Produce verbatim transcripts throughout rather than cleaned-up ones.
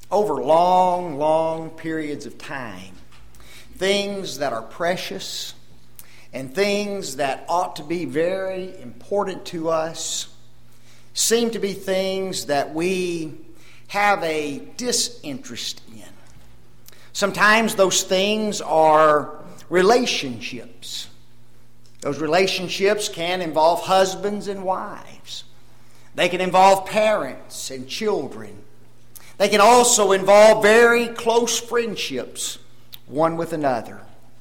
over long, long periods of time, things that are precious and things that ought to be very important to us seem to be things that we have a disinterest in. Sometimes those things are relationships. Those relationships can involve husbands and wives. They can involve parents and children. They can also involve very close friendships, one with another.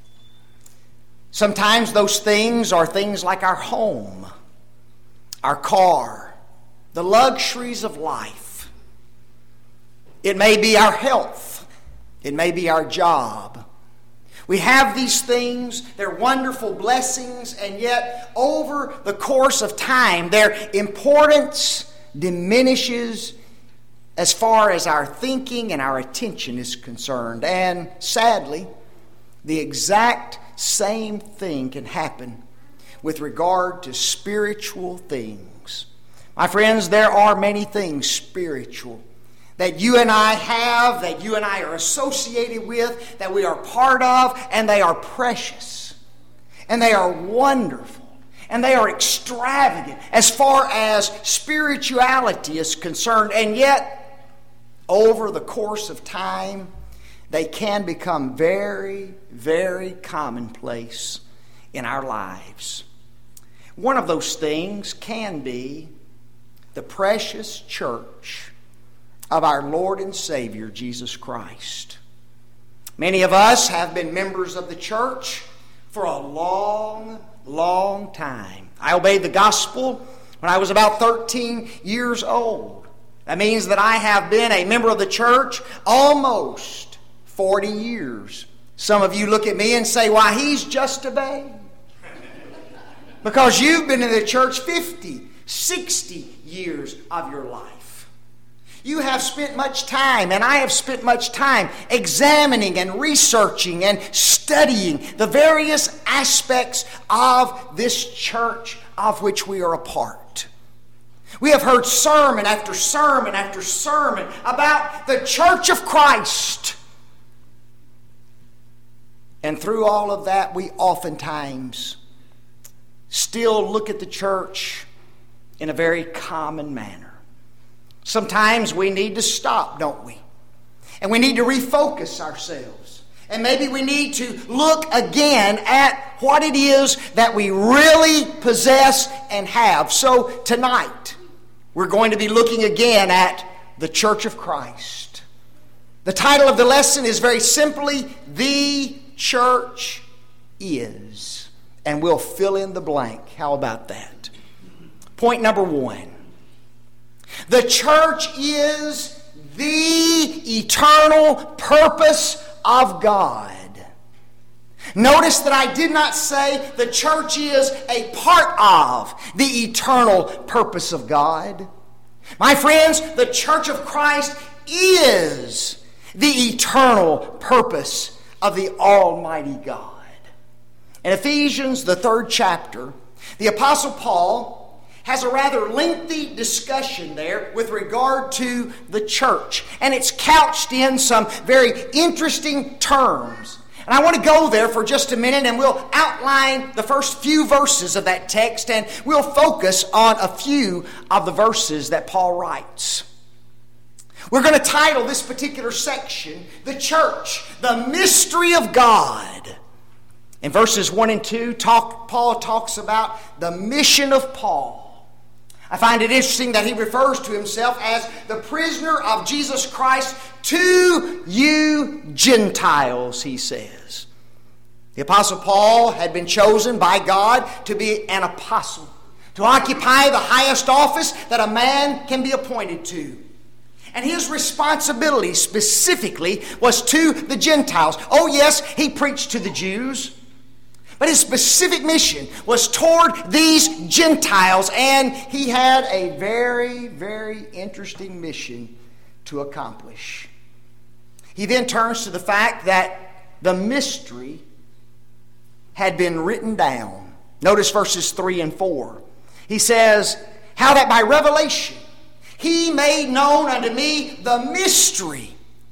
Sometimes those things are things like our home, our car, the luxuries of life. It may be our health. It may be our job. We have these things, they're wonderful blessings, and yet over the course of time, their importance diminishes as far as our thinking and our attention is concerned. And sadly, the exact same thing can happen with regard to spiritual things. My friends, there are many things spiritual that you and I have, that you and I are associated with, that we are part of, and they are precious. And they are wonderful. And they are extravagant as far as spirituality is concerned. And yet, over the course of time, they can become very, very commonplace in our lives. One of those things can be the precious church of our Lord and Savior, Jesus Christ. Many of us have been members of the church for a long, long time. I obeyed the gospel when I was about thirteen years old. That means that I have been a member of the church almost forty years. Some of you look at me and say, why, he's just a babe. Because you've been in the church fifty, sixty years of your life. You have spent much time, and I have spent much time examining and researching and studying the various aspects of this church of which we are a part. We have heard sermon after sermon after sermon about the church of Christ. And through all of that, we oftentimes still look at the church in a very common manner. Sometimes we need to stop, don't we? And we need to refocus ourselves. And maybe we need to look again at what it is that we really possess and have. So tonight, we're going to be looking again at the Church of Christ. The title of the lesson is very simply, The Church Is. And we'll fill in the blank. How about that? Point number one. The church is the eternal purpose of God. Notice that I did not say the church is a part of the eternal purpose of God. My friends, the church of Christ is the eternal purpose of the Almighty God. In Ephesians, the third chapter, the Apostle Paul has a rather lengthy discussion there with regard to the church. And it's couched in some very interesting terms. And I want to go there for just a minute, and we'll outline the first few verses of that text, and we'll focus on a few of the verses that Paul writes. We're going to title this particular section, The Church, the Mystery of God. In verses one and two, talk, Paul talks about the mission of Paul. I find it interesting that he refers to himself as the prisoner of Jesus Christ to you Gentiles, he says. The Apostle Paul had been chosen by God to be an apostle, to occupy the highest office that a man can be appointed to. And his responsibility specifically was to the Gentiles. Oh yes, he preached to the Jews, but his specific mission was toward these Gentiles, and he had a very, very interesting mission to accomplish. He then turns to the fact that the mystery had been written down. Notice verses three and four. He says, how that by revelation he made known unto me the mystery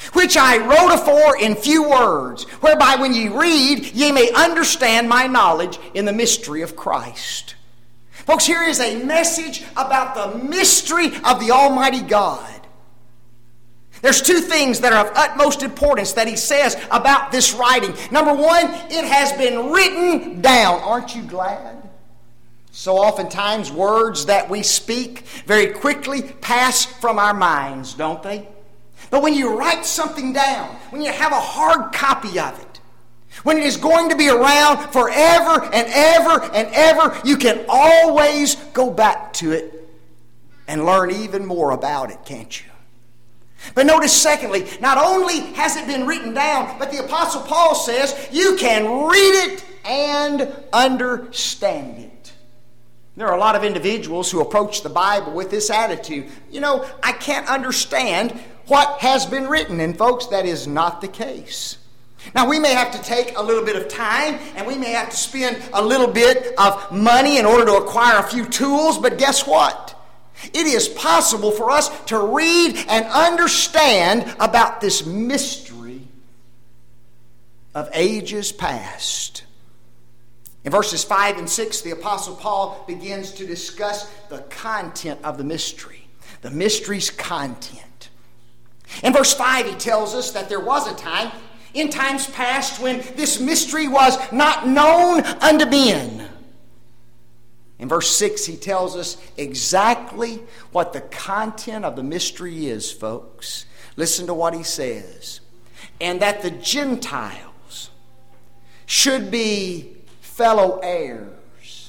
which I wrote afore in few words, whereby when ye read, ye may understand my knowledge in the mystery of Christ. Folks, here is a message about the mystery of the Almighty God. There's two things that are of utmost importance that he says about this writing. Number one, it has been written down. Aren't you glad? So oftentimes words that we speak very quickly pass from our minds, don't they? But when you write something down, when you have a hard copy of it, when it is going to be around forever and ever and ever, you can always go back to it and learn even more about it, can't you? But notice secondly, not only has it been written down, but the Apostle Paul says you can read it and understand it. There are a lot of individuals who approach the Bible with this attitude. You know, I can't understand what has been written. And folks, that is not the case. Now, we may have to take a little bit of time, and we may have to spend a little bit of money in order to acquire a few tools, but guess what? It is possible for us to read and understand about this mystery of ages past. In verses five and six, the Apostle Paul begins to discuss the content of the mystery, the mystery's content. In verse five, he tells us that there was a time, in times past, when this mystery was not known unto men. In verse six, he tells us exactly what the content of the mystery is, folks. Listen to what he says. And that the Gentiles should be fellow heirs,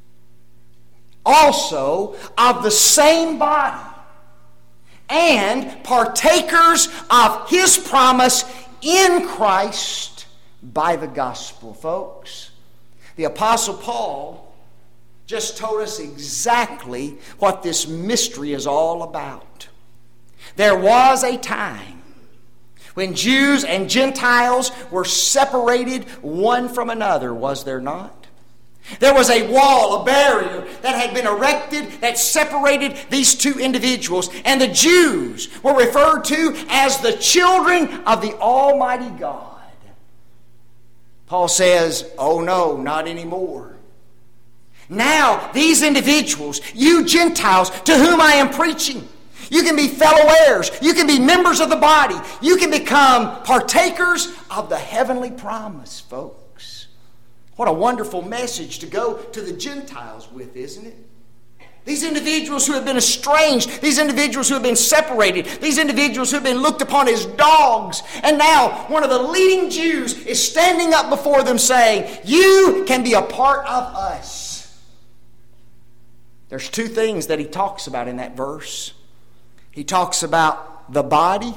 also of the same body, and partakers of his promise in Christ by the gospel. Folks, the Apostle Paul just told us exactly what this mystery is all about. There was a time when Jews and Gentiles were separated one from another, was there not? There was a wall, a barrier that had been erected that separated these two individuals. And the Jews were referred to as the children of the Almighty God. Paul says, oh no, not anymore. Now, these individuals, you Gentiles to whom I am preaching, you can be fellow heirs. You can be members of the body. You can become partakers of the heavenly promise, folks. What a wonderful message to go to the Gentiles with, isn't it? These individuals who have been estranged, these individuals who have been separated, these individuals who have been looked upon as dogs. And now one of the leading Jews is standing up before them saying, you can be a part of us. There's two things that he talks about in that verse. He talks about the body,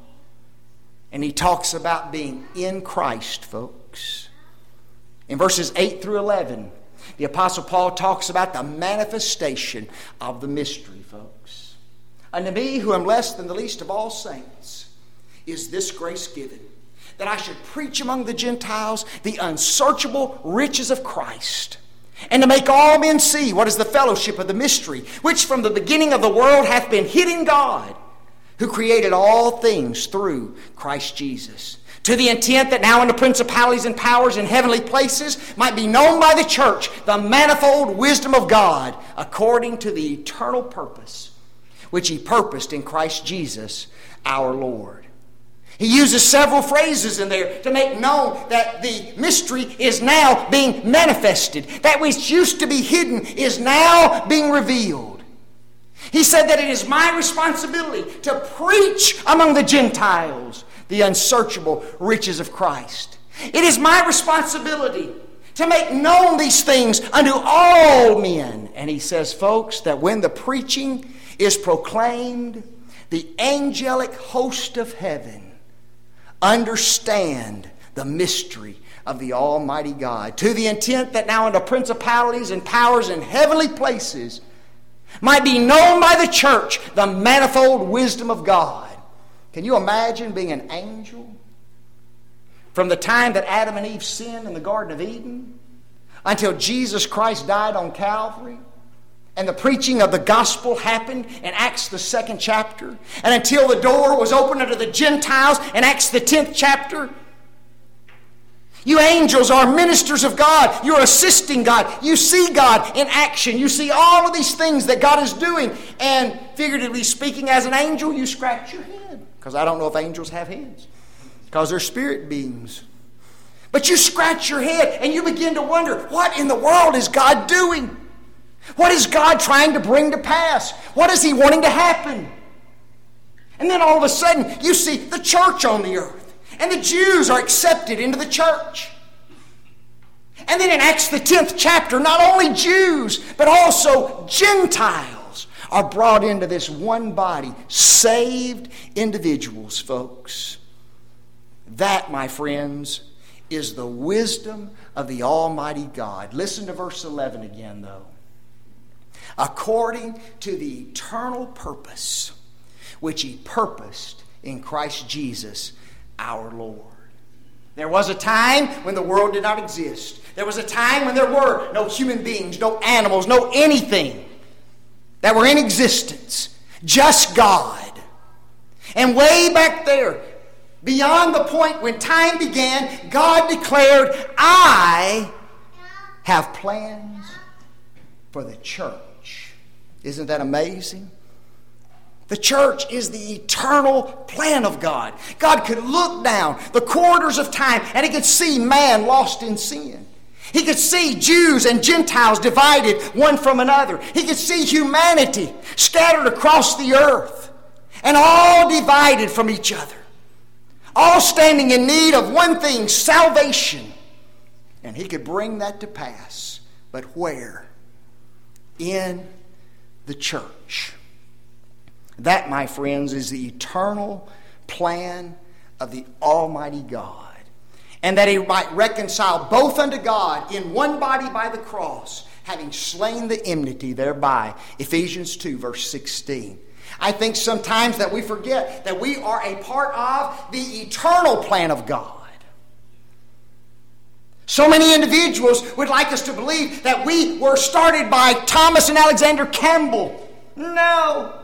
and he talks about being in Christ, folks. In verses eight through eleven, the Apostle Paul talks about the manifestation of the mystery, folks. Unto me, who am less than the least of all saints, is this grace given, that I should preach among the Gentiles the unsearchable riches of Christ, and to make all men see what is the fellowship of the mystery, which from the beginning of the world hath been hid in God, who created all things through Christ Jesus, to the intent that now in the principalities and powers in heavenly places might be known by the church the manifold wisdom of God, according to the eternal purpose which he purposed in Christ Jesus our Lord. He uses several phrases in there to make known that the mystery is now being manifested. That which used to be hidden is now being revealed. He said that it is my responsibility to preach among the Gentiles the unsearchable riches of Christ. It is my responsibility to make known these things unto all men. And he says, folks, that when the preaching is proclaimed, the angelic host of heaven understand the mystery of the Almighty God, to the intent that now in the principalities and powers in heavenly places might be known by the church the manifold wisdom of God. Can you imagine being an angel from the time that Adam and Eve sinned in the Garden of Eden until Jesus Christ died on Calvary? and the preaching of the gospel happened in Acts the second chapter, and until the door was opened unto the Gentiles in Acts the tenth chapter. You angels are ministers of God. You're assisting God. You see God in action. You see all of these things that God is doing. And figuratively speaking, as an angel, you scratch your head. Because I don't know if angels have heads. Because they're spirit beings. But you scratch your head and you begin to wonder, what in the world is God doing? What is God trying to bring to pass? What is He wanting to happen? And then all of a sudden, you see the church on the earth. And the Jews are accepted into the church. And then in Acts the tenth chapter, not only Jews, but also Gentiles are brought into this one body. Saved individuals, folks. That, my friends, is the wisdom of the Almighty God. Listen to verse eleven again, though. According to the eternal purpose which He purposed in Christ Jesus our Lord. There was a time when the world did not exist. There was a time when there were no human beings, no animals, no anything that were in existence. Just God. And way back there, beyond the point when time began, God declared, I have plans for the church. Isn't that amazing? The church is the eternal plan of God. God could look down the corridors of time and He could see man lost in sin. He could see Jews and Gentiles divided one from another. He could see humanity scattered across the earth and all divided from each other. All standing in need of one thing, salvation. And He could bring that to pass. But where? In the church. That, my friends, is the eternal plan of the Almighty God. And that He might reconcile both unto God in one body by the cross, having slain the enmity thereby. Ephesians two, verse sixteen. I think sometimes that we forget that we are a part of the eternal plan of God. So many individuals would like us to believe that we were started by Thomas and Alexander Campbell. No.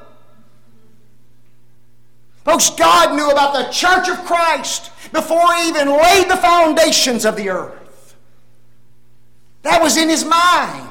Folks, God knew about the church of Christ before He even laid the foundations of the earth. That was in His mind.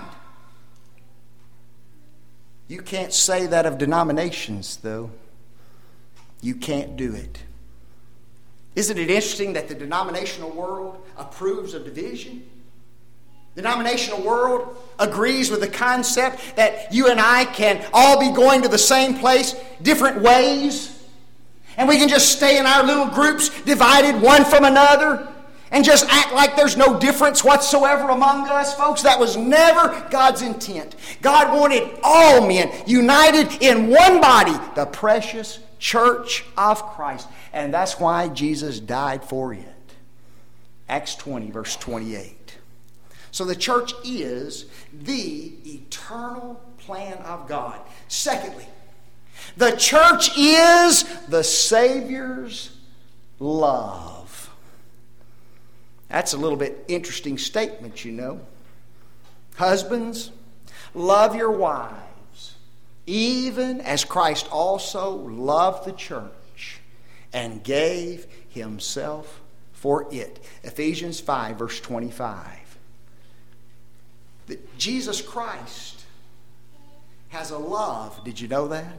You can't say that of denominations, though. You can't do it. Isn't it interesting that the denominational world approves of division? The denominational world agrees with the concept that you and I can all be going to the same place different ways. And we can just stay in our little groups, divided one from another, and just act like there's no difference whatsoever among us, folks. That was never God's intent. God wanted all men united in one body, the precious church of Christ. And that's why Jesus died for it. Acts twenty, verse twenty-eight. So the church is the eternal plan of God. Secondly, the church is the Savior's love. That's a little bit interesting statement, you know. Husbands, love your wives, even as Christ also loved the church and gave Himself for it. Ephesians five, verse twenty-five. That Jesus Christ has a love. Did you know that?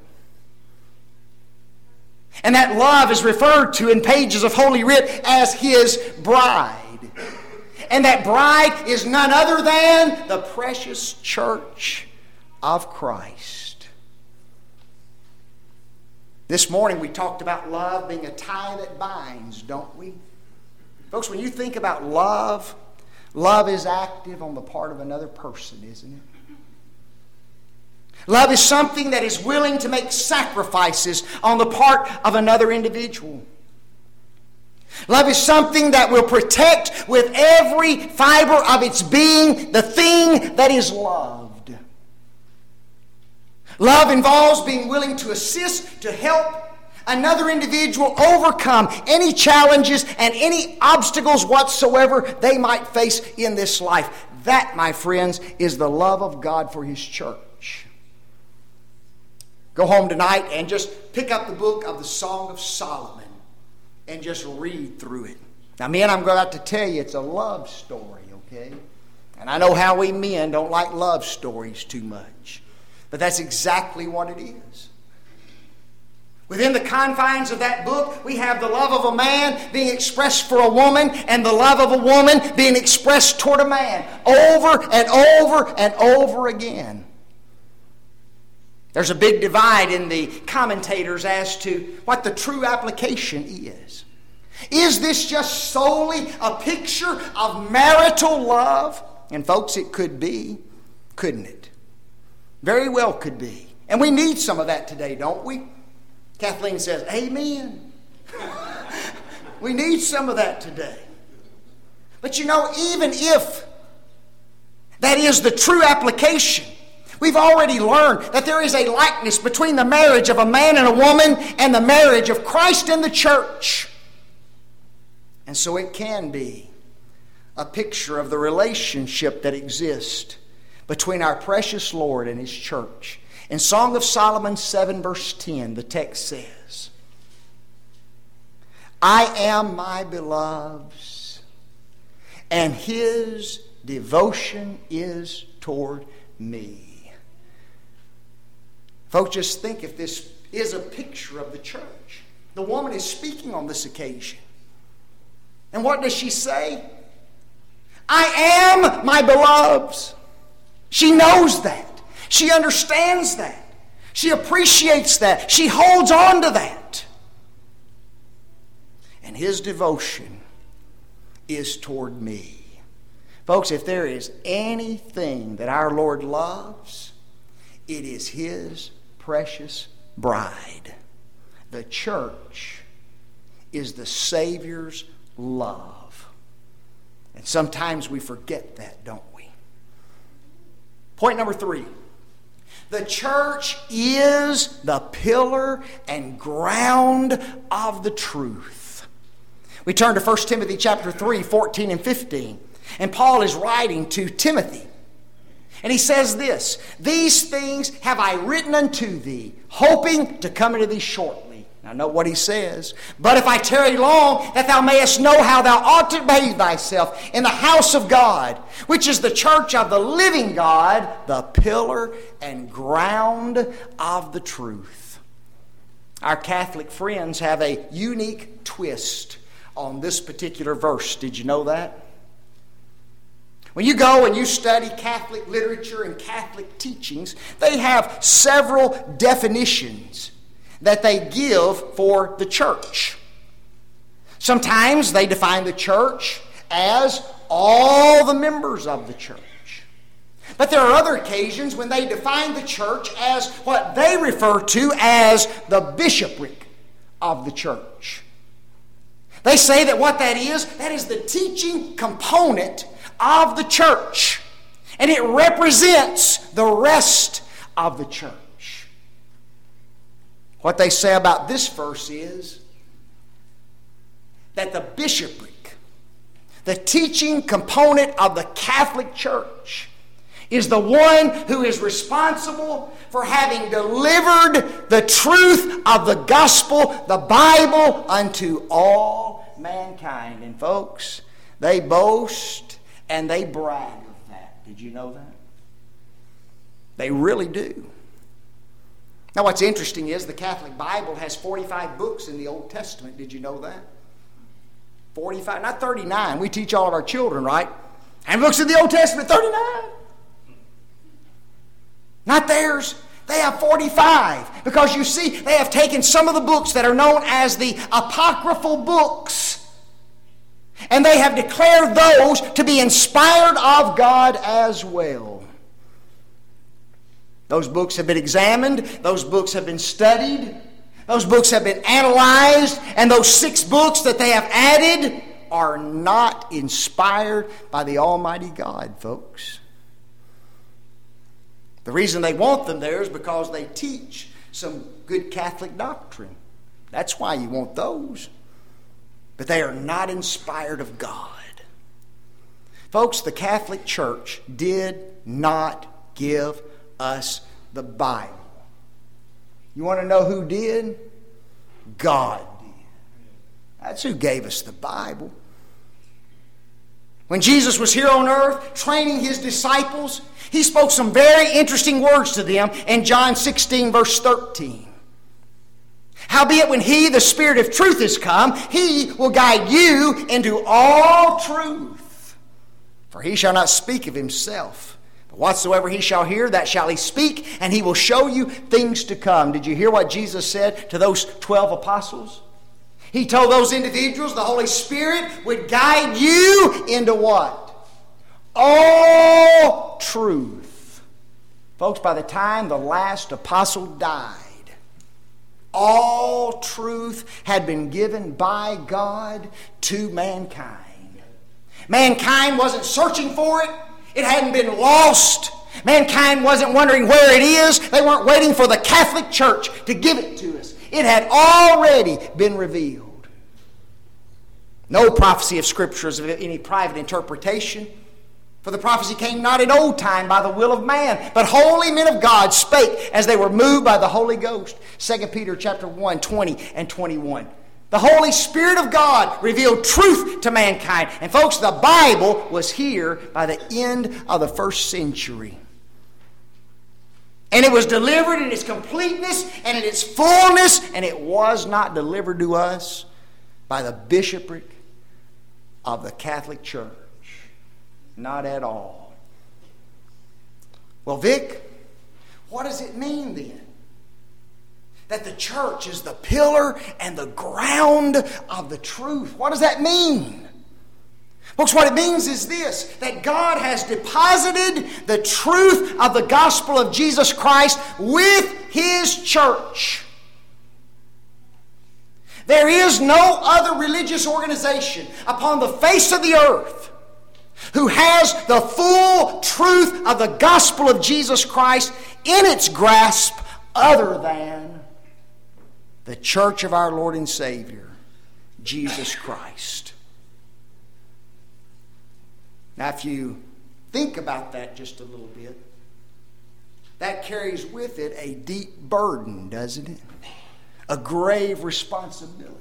And that love is referred to in pages of Holy Writ as His bride. And that bride is none other than the precious church of Christ. This morning we talked about love being a tie that binds, don't we? Folks, when you think about love, love is active on the part of another person, isn't it? Love is something that is willing to make sacrifices on the part of another individual. Love is something that will protect with every fiber of its being the thing that is loved. Love involves being willing to assist, to help another individual overcome any challenges and any obstacles whatsoever they might face in this life. That, my friends, is the love of God for His church. Go home tonight and just pick up the book of the Song of Solomon and just read through it. Now, men, I'm going to tell you it's a love story, okay? And I know how we men don't like love stories too much. But that's exactly what it is. Within the confines of that book, we have the love of a man being expressed for a woman and the love of a woman being expressed toward a man over and over and over again. There's a big divide in the commentators as to what the true application is. Is this just solely a picture of marital love? And folks, it could be, couldn't it? Very well could be. And we need some of that today, don't we? Kathleen says, amen. We need some of that today. But you know, even if that is the true application, we've already learned that there is a likeness between the marriage of a man and a woman and the marriage of Christ and the church. And so it can be a picture of the relationship that exists between our precious Lord and His church. In Song of Solomon seven verse ten, the text says, I am my beloved's, and his devotion is toward me. Folks, just think if this is a picture of the church. The woman is speaking on this occasion. And what does she say? I am my beloved's. She knows that. She understands that. She appreciates that. She holds on to that. And his devotion is toward me. Folks, if there is anything that our Lord loves, it is his precious bride. The church is the Savior's love. And sometimes we forget that, don't we? Point number three. The church is the pillar and ground of the truth. We turn to First Timothy chapter three, fourteen and fifteen. And Paul is writing to Timothy. And he says this, these things have I written unto thee, hoping to come unto thee shortly. Now note what he says. But if I tarry long, that thou mayest know how thou ought to behave thyself in the house of God, which is the church of the living God, the pillar and ground of the truth. Our Catholic friends have a unique twist on this particular verse. Did you know that? When you go and you study Catholic literature and Catholic teachings, they have several definitions that they give for the church. Sometimes they define the church as all the members of the church. But there are other occasions when they define the church as what they refer to as the bishopric of the church. They say that what that is, that is the teaching component of the church. And it represents the rest of the church. What they say about this verse is that the bishopric, the teaching component of the Catholic Church, is the one who is responsible for having delivered the truth of the gospel, the Bible, unto all mankind. And folks, they boast and they brag of that. Did you know that? They really do. Now what's interesting is the Catholic Bible has forty-five books in the Old Testament. Did you know that? forty-five, not thirty-nine. We teach all of our children, right? How many books in the Old Testament? thirty-nine. Not theirs. They have forty-five. Because you see, they have taken some of the books that are known as the apocryphal books, and they have declared those to be inspired of God as well. Those books have been examined. Those books have been studied. Those books have been analyzed. And those six books that they have added are not inspired by the Almighty God, folks. The reason they want them there is because they teach some good Catholic doctrine. That's why you want those. But they are not inspired of God. Folks, the Catholic Church did not give us the Bible You want to know who did? God did. That's who gave us the Bible. When Jesus was here on earth training his disciples, he spoke some very interesting words to them in John sixteen, verse thirteen. Howbeit, when he, the Spirit of truth, is come, he will guide you into all truth. For he shall not speak of himself, but whatsoever he shall hear, that shall he speak, and he will show you things to come. Did you hear what Jesus said to those twelve apostles? He told those individuals the Holy Spirit would guide you into what? All truth. Folks, by the time the last apostle died, all truth had been given by God to mankind. Mankind wasn't searching for it. It hadn't been lost. Mankind wasn't wondering where it is. They weren't waiting for the Catholic Church to give it to us. It had already been revealed. No prophecy of Scripture is of any private interpretation. For the prophecy came not in old time by the will of man, but holy men of God spake as they were moved by the Holy Ghost. Second Peter chapter one, twenty and twenty-one. The Holy Spirit of God revealed truth to mankind. And folks, the Bible was here by the end of the first century. And it was delivered in its completeness and in its fullness, and it was not delivered to us by the bishopric of the Catholic Church. Not at all. Well, Vic, what does it mean then? That the church is the pillar and the ground of the truth. What does that mean? Folks, what it means is this, that God has deposited the truth of the gospel of Jesus Christ with His church. There is no other religious organization upon the face of the earth who has the full truth of the gospel of Jesus Christ in its grasp other than the church of our Lord and Savior, Jesus Christ. Now, if you think about that just a little bit, that carries with it a deep burden, doesn't it? A grave responsibility.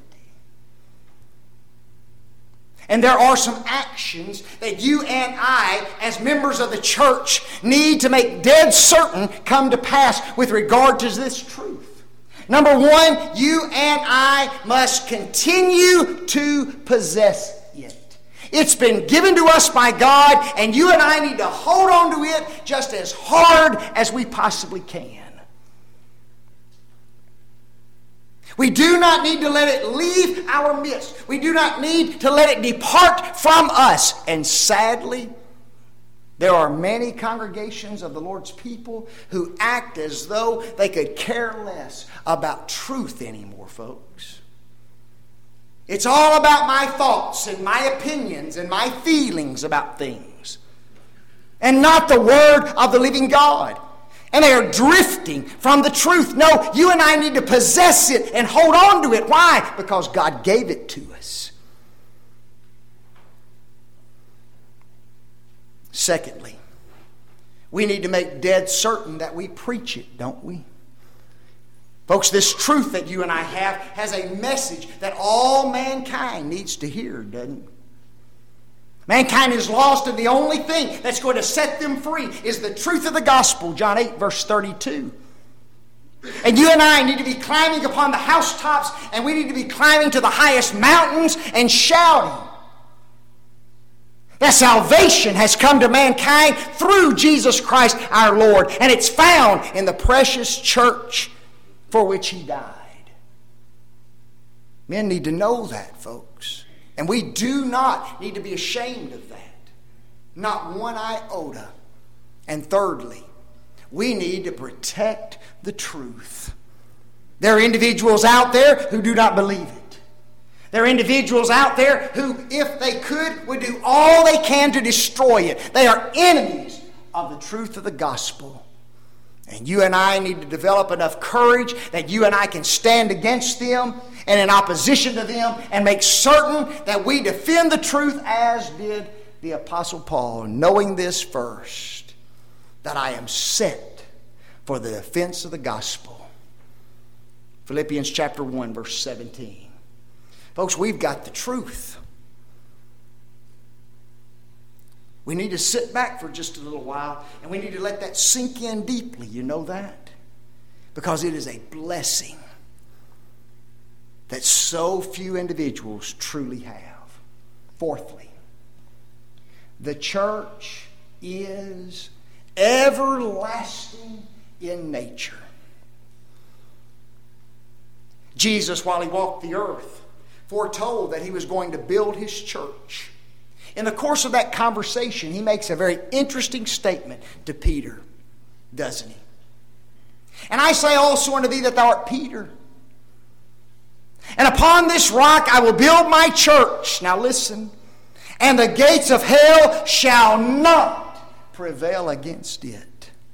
And there are some actions that you and I, as members of the church, need to make dead certain come to pass with regard to this truth. Number one, you and I must continue to possess it. It's been given to us by God, and you and I need to hold on to it just as hard as we possibly can. We do not need to let it leave our midst. We do not need to let it depart from us. And sadly, there are many congregations of the Lord's people who act as though they could care less about truth anymore, folks. It's all about my thoughts and my opinions and my feelings about things, and not the Word of the living God. And they are drifting from the truth. No, you and I need to possess it and hold on to it. Why? Because God gave it to us. Secondly, we need to make dead certain that we preach it, don't we? Folks, this truth that you and I have has a message that all mankind needs to hear, doesn't it? Mankind is lost, and the only thing that's going to set them free is the truth of the gospel, John eight, verse thirty-two. And you and I need to be climbing upon the housetops, and we need to be climbing to the highest mountains and shouting that salvation has come to mankind through Jesus Christ our Lord, and it's found in the precious church for which He died. Men need to know that, folks. And we do not need to be ashamed of that. Not one iota. And thirdly, we need to protect the truth. There are individuals out there who do not believe it. There are individuals out there who, if they could, would do all they can to destroy it. They are enemies of the truth of the gospel. And you and I need to develop enough courage that you and I can stand against them and in opposition to them and make certain that we defend the truth as did the Apostle Paul, knowing this first, that I am set for the defense of the gospel. Philippians chapter one, verse seventeen. Folks, we've got the truth. We need to sit back for just a little while, and we need to let that sink in deeply. You know that? Because it is a blessing that so few individuals truly have. Fourthly, the church is everlasting in nature. Jesus, while he walked the earth, foretold that he was going to build his church. In the course of that conversation, he makes a very interesting statement to Peter, doesn't he? And I say also unto thee that thou art Peter. And upon this rock I will build my church. Now listen. And the gates of hell shall not prevail against it.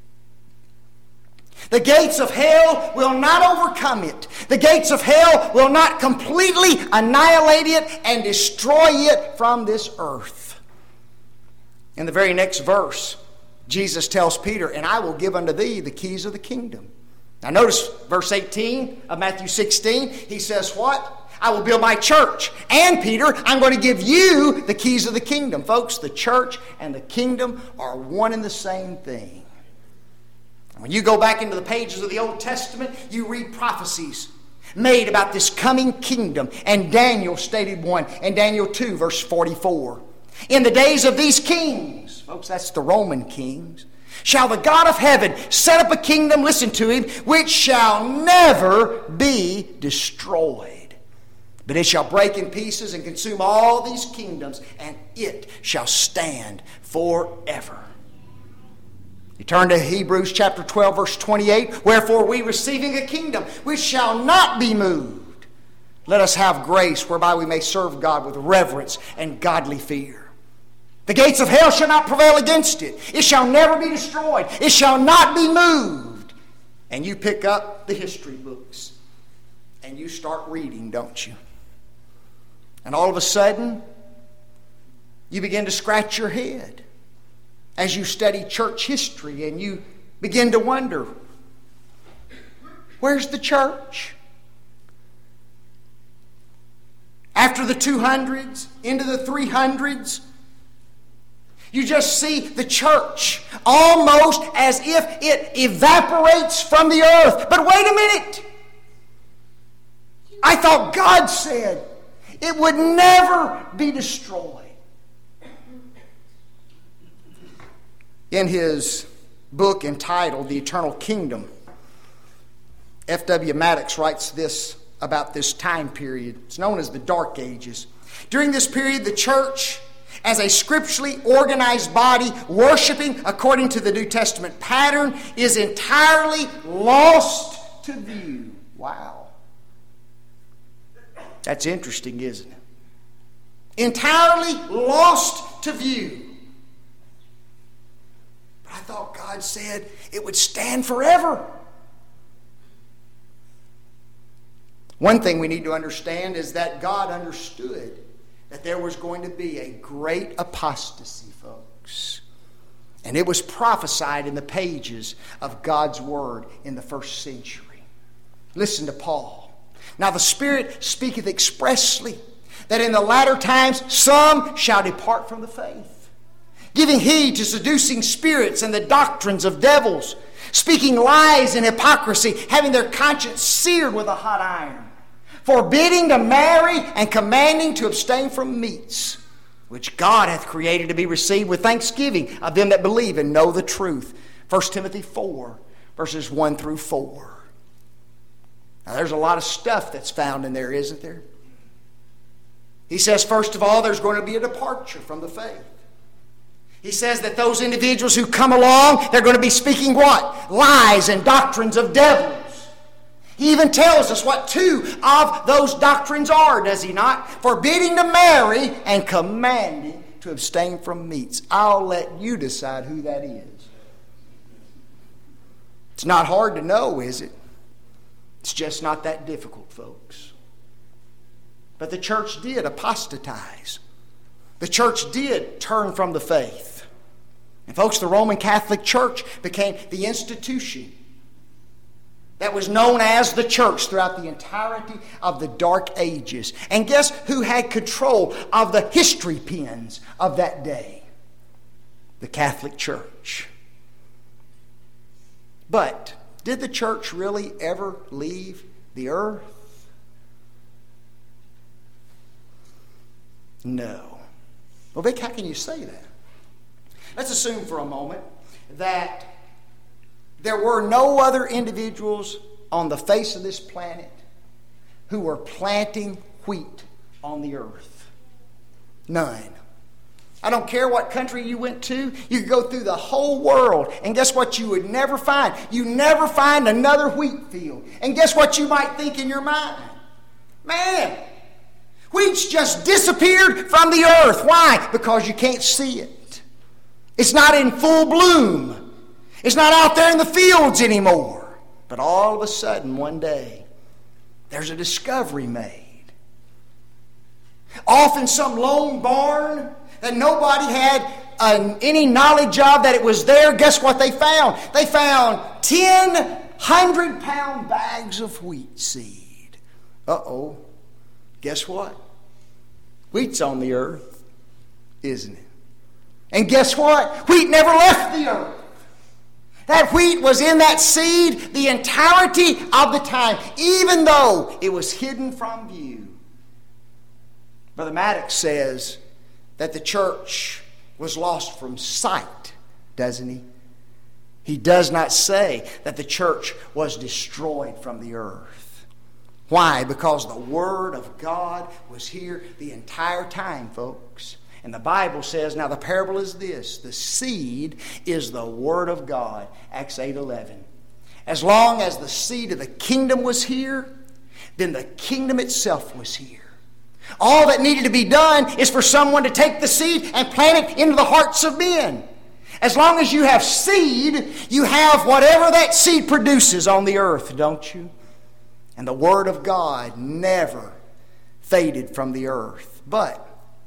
The gates of hell will not overcome it. The gates of hell will not completely annihilate it and destroy it from this earth. In the very next verse, Jesus tells Peter, and I will give unto thee the keys of the kingdom. Now notice verse eighteen of Matthew sixteen. He says what? I will build my church. And Peter, I'm going to give you the keys of the kingdom. Folks, the church and the kingdom are one and the same thing. When you go back into the pages of the Old Testament, you read prophecies made about this coming kingdom. And Daniel stated one in Daniel two, verse forty-four. In the days of these kings, folks, that's the Roman kings, shall the God of heaven set up a kingdom, listen to him, which shall never be destroyed. But it shall break in pieces and consume all these kingdoms, and it shall stand forever. You turn to Hebrews chapter twelve, verse twenty-eight. Wherefore we, receiving a kingdom which shall not be moved, let us have grace whereby we may serve God with reverence and godly fear. The gates of hell shall not prevail against it. It shall never be destroyed. It shall not be moved. And you pick up the history books and you start reading, don't you? And all of a sudden, you begin to scratch your head as you study church history, and you begin to wonder, where's the church? After the two hundreds, into the three hundreds, you just see the church almost as if it evaporates from the earth. But wait a minute. I thought God said it would never be destroyed. In his book entitled The Eternal Kingdom, F W Maddox writes this about this time period. It's known as the Dark Ages. During this period, the church, as a scripturally organized body worshiping according to the New Testament pattern, is entirely lost to view. Wow. That's interesting, isn't it? Entirely lost to view. But I thought God said it would stand forever. One thing we need to understand is that God understood that there was going to be a great apostasy, folks. And it was prophesied in the pages of God's Word in the first century. Listen to Paul. Now the Spirit speaketh expressly that in the latter times some shall depart from the faith, giving heed to seducing spirits and the doctrines of devils, speaking lies and hypocrisy, having their conscience seared with a hot iron, forbidding to marry and commanding to abstain from meats, which God hath created to be received with thanksgiving of them that believe and know the truth. First Timothy four, verses one through four. Now there's a lot of stuff that's found in there, isn't there? He says, first of all, there's going to be a departure from the faith. He says that those individuals who come along, they're going to be speaking what? Lies and doctrines of devils. He even tells us what two of those doctrines are, does he not? Forbidding to marry and commanding to abstain from meats. I'll let you decide who that is. It's not hard to know, is it? It's just not that difficult, folks. But the church did apostatize. The church did turn from the faith. And folks, the Roman Catholic Church became the institution that was known as the church throughout the entirety of the Dark Ages. And guess who had control of the history pens of that day? The Catholic Church. But did the church really ever leave the earth? No. Well, Vic, how can you say that? Let's assume for a moment that there were no other individuals on the face of this planet who were planting wheat on the earth. None. I don't care what country you went to. You could go through the whole world, and guess what you would never find? You never find another wheat field. And guess what you might think in your mind? Man, wheat's just disappeared from the earth. Why? Because you can't see it. It's not in full bloom. It's not out there in the fields anymore. But all of a sudden, one day, there's a discovery made. Off in some lone barn that nobody had uh, any knowledge of that it was there, guess what they found? They found ten hundred-pound bags of wheat seed. Uh-oh. Guess what? Wheat's on the earth, isn't it? And guess what? Wheat never left the earth. That wheat was in that seed the entirety of the time, even though it was hidden from view. Brother Maddox says that the church was lost from sight, doesn't he? He does not say that the church was destroyed from the earth. Why? Because the Word of God was here the entire time, folks. And the Bible says, now the parable is this: the seed is the Word of God. Acts eight eleven. As long as the seed of the kingdom was here, then the kingdom itself was here. All that needed to be done is for someone to take the seed and plant it into the hearts of men. As long as you have seed, you have whatever that seed produces on the earth, don't you? And the Word of God never faded from the earth. But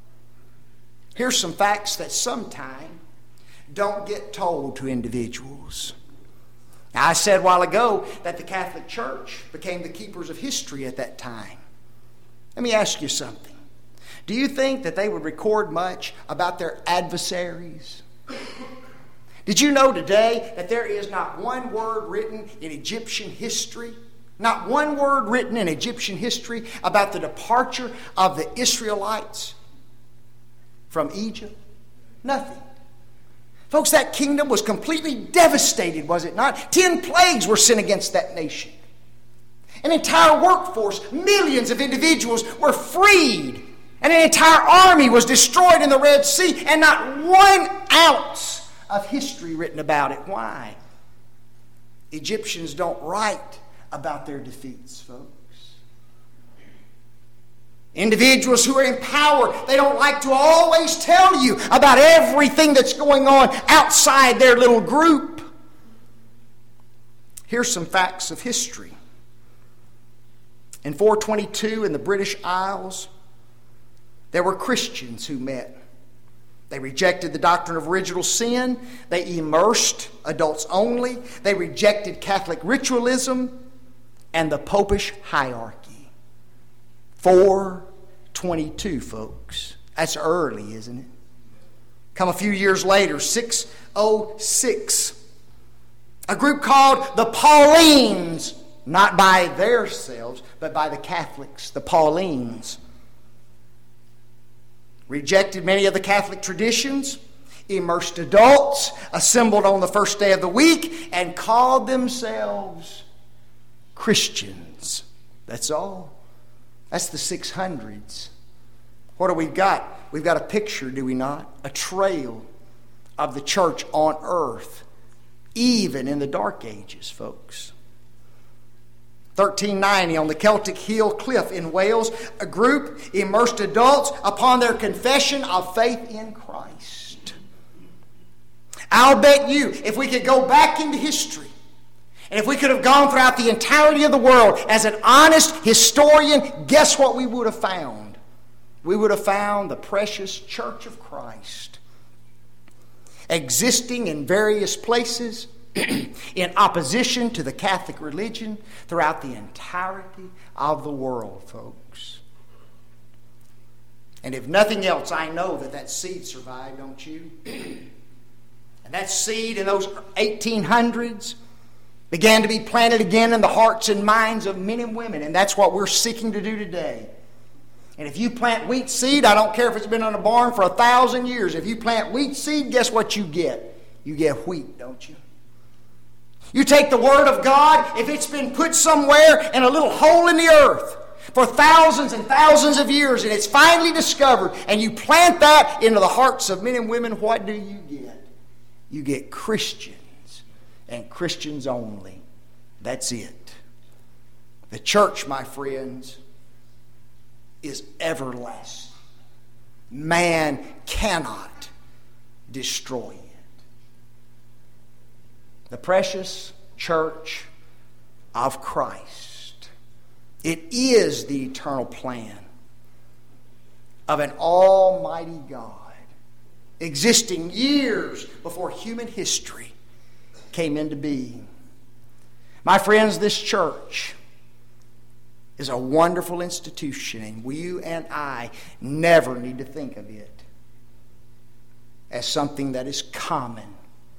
here's some facts that sometimes don't get told to individuals. Now, I said a while ago that the Catholic Church became the keepers of history at that time. Let me ask you something. Do you think that they would record much about their adversaries? Did you know today that there is not one word written in Egyptian history, not one word written in Egyptian history about the departure of the Israelites from Egypt? Nothing. Folks, that kingdom was completely devastated, was it not? Ten plagues were sent against that nation. An entire workforce, millions of individuals were freed. And an entire army was destroyed in the Red Sea. And not one ounce of history written about it. Why? Egyptians don't write about their defeats, folks. Individuals who are in power, they don't like to always tell you about everything that's going on outside their little group. Here's some facts of history. In four twenty-two in the British Isles, there were Christians who met. They rejected the doctrine of original sin. They immersed adults only. They rejected Catholic ritualism and the popish hierarchy. four twenty-two, folks. That's early, isn't it? Come a few years later, six oh six. A group called the Paulines, not by themselves, but by the Catholics, the Paulines, rejected many of the Catholic traditions, immersed adults, assembled on the first day of the week, and called themselves Christians. That's all. That's the six hundreds. What do we got? We've got a picture, do we not? A trail of the church on earth, even in the Dark Ages, folks. thirteen ninety, on the Celtic Hill Cliff in Wales, a group immersed adults upon their confession of faith in Christ. I'll bet you, if we could go back into history, and if we could have gone throughout the entirety of the world as an honest historian, guess what we would have found? We would have found the precious Church of Christ existing in various places in opposition to the Catholic religion throughout the entirety of the world, folks. And if nothing else, I know that that seed survived, don't you? And that seed in those eighteen hundreds began to be planted again in the hearts and minds of men and women. And that's what we're seeking to do today. And if you plant wheat seed, I don't care if it's been on a barn for a thousand years. If you plant wheat seed, guess what you get? You get wheat, don't you? You take the Word of God, if it's been put somewhere in a little hole in the earth for thousands and thousands of years, and it's finally discovered, and you plant that into the hearts of men and women, what do you get? You get Christians, and Christians only. That's it. The church, my friends, is everlasting. Man cannot destroy it. The precious church of Christ. It is the eternal plan of an almighty God, existing years before human history came into being. My friends, this church is a wonderful institution, and you and I never need to think of it as something that is common.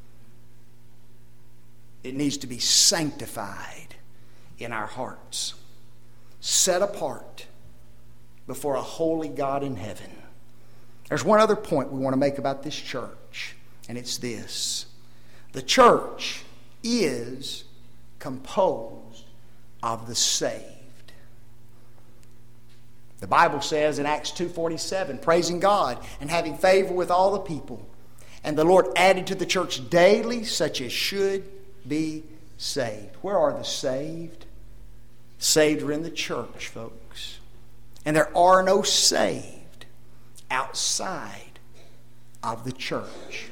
It needs to be sanctified in our hearts, set apart before a holy God in heaven. There's one other point we want to make about this church, and it's this. The church is composed of the saved. The Bible says in Acts two forty-seven, praising God and having favor with all the people. And the Lord added to the church daily such as should be saved. Where are the saved? Saved are in the church, folks. And there are no saved outside of the church.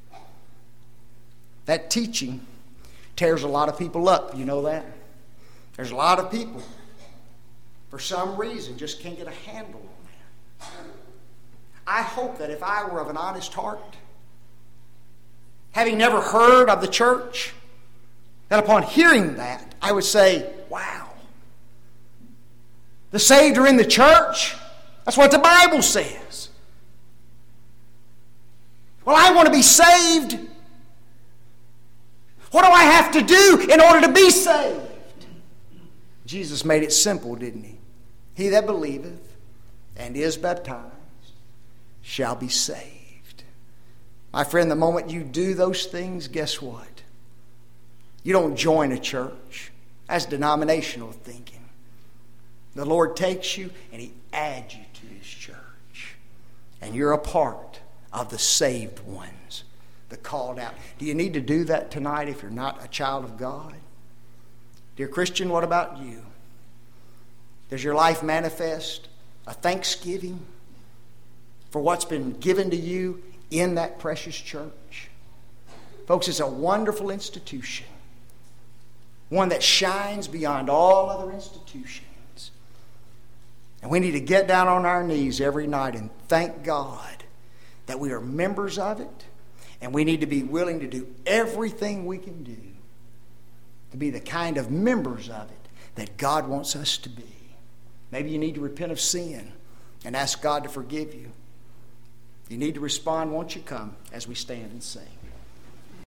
That teaching tears a lot of people up. You know that? There's a lot of people, for some reason, just can't get a handle on that. I hope that if I were of an honest heart, having never heard of the church, that upon hearing that, I would say, wow, the saved are in the church? That's what the Bible says. Well, I want to be saved. What do I have to do in order to be saved? Jesus made it simple, didn't he? He that believeth and is baptized shall be saved. My friend, the moment you do those things, guess what? You don't join a church. That's denominational thinking. The Lord takes you and He adds you to His church. And you're a part of the saved ones, the called out. Do you need to do that tonight if you're not a child of God? Dear Christian, what about you? Does your life manifest a thanksgiving for what's been given to you in that precious church? Folks, it's a wonderful institution. One that shines beyond all other institutions. And we need to get down on our knees every night and thank God that we are members of it. And we need to be willing to do everything we can do to be the kind of members of it that God wants us to be. Maybe you need to repent of sin and ask God to forgive you. You need to respond, won't you come, as we stand and sing.